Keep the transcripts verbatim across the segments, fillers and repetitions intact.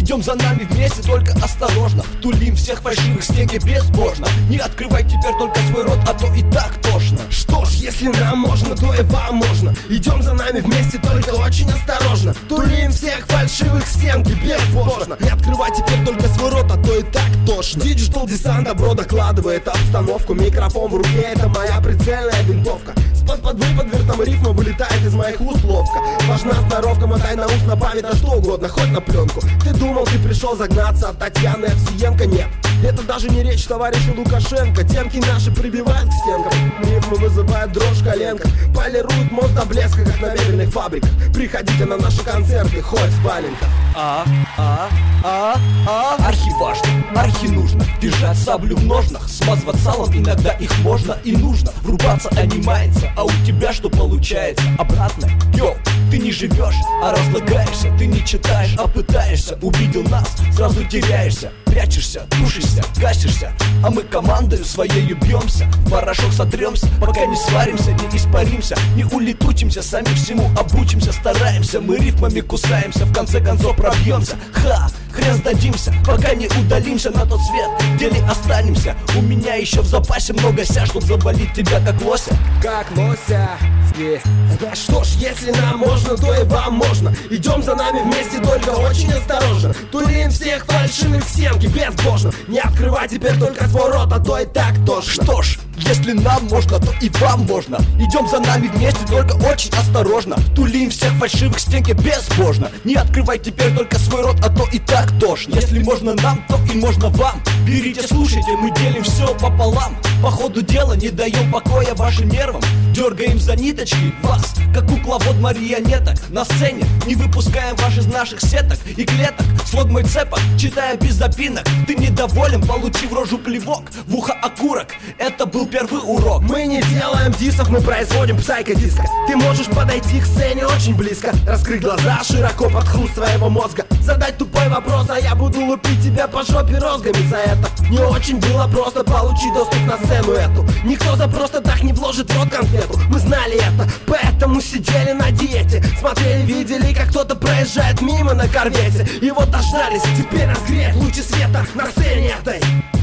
Идем за нами вместе, только осторожно. Тулим всех фальшивых стенки безбожно. Не открывай теперь только свой рот, а то и так тошно. Что ж, если нам можно, то и вам можно. Идем за нами вместе, только очень осторожно. Тулим всех фальшивых стенки безбожно. Не открывай теперь только свой рот, а то и так тошно. Digital Десант добро докладывает обстановку. Микрофон в руке, это моя прицельная винтовка. Спад под выпад, вертом рифма вылетает из моих уст ловко. Важна сноровка, мотай на ус, на память, на что угодно, хоть на пленку. Ты думал, ты пришел загнаться от Татьяны Овсиенко? Нет, это даже не речь товарища Лукашенко. Темки наши прибивают к стенкам, рифмы вызывают дрожь в коленках. Полируют мозг до блеска, как на мебельных фабриках. Приходите на наши концерты, хоть в валенках. А, а, а, а Архи важно, архи нужно держать саблю в ножнах. Смазывать салом иногда их можно и нужно. Врубаться анимается, а у тебя что получается? Обратно, йоу, ты не живешь, а разлагаешься. Ты не читаешь, а пытаешься. Увидел нас, сразу теряешься. Прячешься, тушишься, гасишься. А мы командою своею бьемся. В порошок сотремся, пока не сваримся, не испаримся. Не улетучимся, сами всему обучимся. Стараемся, мы рифмами кусаемся. В конце концов пробьемся. Ха, хрен сдадимся, пока не удалимся на тот свет, где не останемся. У меня еще в запасе много ся, чтоб завалить тебя как лося. Как лося. И... Что ж, если нам можно, то и вам можно. Идем за нами вместе, только очень осторожно. Тулим всех фальшивых стенки безбожно. Не открывай теперь только свой рот, а то и так тошно. Что ж, если нам можно, то и вам можно. Идем за нами вместе, только очень осторожно. Тулим всех фальшивых стенки безбожно. Не открывай теперь только свой рот, а то и так тошно. Если можно нам, то и можно вам. Берите, слушайте, мы делим все пополам. По ходу дела не даем покоя вашим нервам. Дергаем за ниточки вас, как кукловод марионеток. На сцене не выпускаем вас из наших сеток и клеток. Слог мой цепок, читая без запинок. Ты недоволен, получив рожу плевок, в ухо окурок. Это был первый урок. Мы не делаем дисов, мы производим псайкодиско. Ты можешь подойти к сцене очень близко, раскрыть глаза широко под хруст своего мозга, задать тупой вопрос, а я буду лупить тебя по жопе розгами за это. Не очень было просто получить доступ на сцену эту. Никто за просто так не вложит в рот конфету. Мы знали это, поэтому сидели на диете. Смотрели, видели, как кто-то проезжает мимо на корвете. И вот дождались, теперь разгреет лучи света на сцене этой.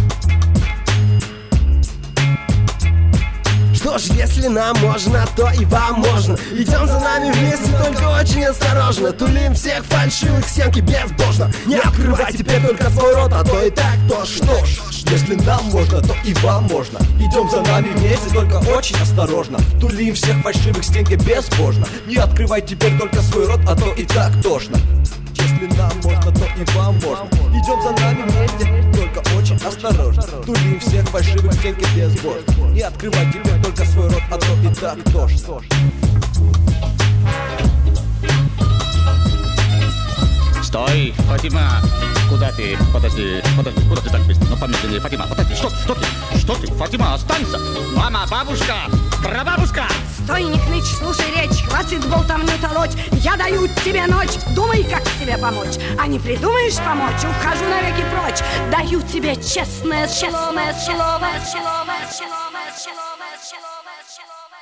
Что ж, если нам можно, то и вам можно. Идем за нами вместе, только очень осторожно. Тулим всех фальшивых стенки безбожно. Не открывай теперь только свой рот, а то и так тошно. Что ж, если нам можно, то и вам можно. Идем за нами вместе, только очень осторожно. Тулим всех фальшивых стенки безбожно. Не открывай теперь только свой рот, а то и так тошно. Если нам можно, то и вам можно. Идем за нами вместе, только очень осторожно. Тулим всех фальшивых стенки безбожно. Не открывай теперь только свой рот, а то и так тошно. Стой, Фатима! Куда ты? Подожди, подожди, куда ты так быстро? Ну помедленнее, Фатима, подожди, что, что ты? Что ты? Фатима, останься! Мама, бабушка, прабабушка! Стой, не хнычь, слушай речь, хватит болтовню толочь. Я даю тебе ночь, думай, как тебе помочь. А не придумаешь помочь, ухожу навеки прочь. Даю тебе честное, честное слово, слово, слово, слово, слово, слово, слово.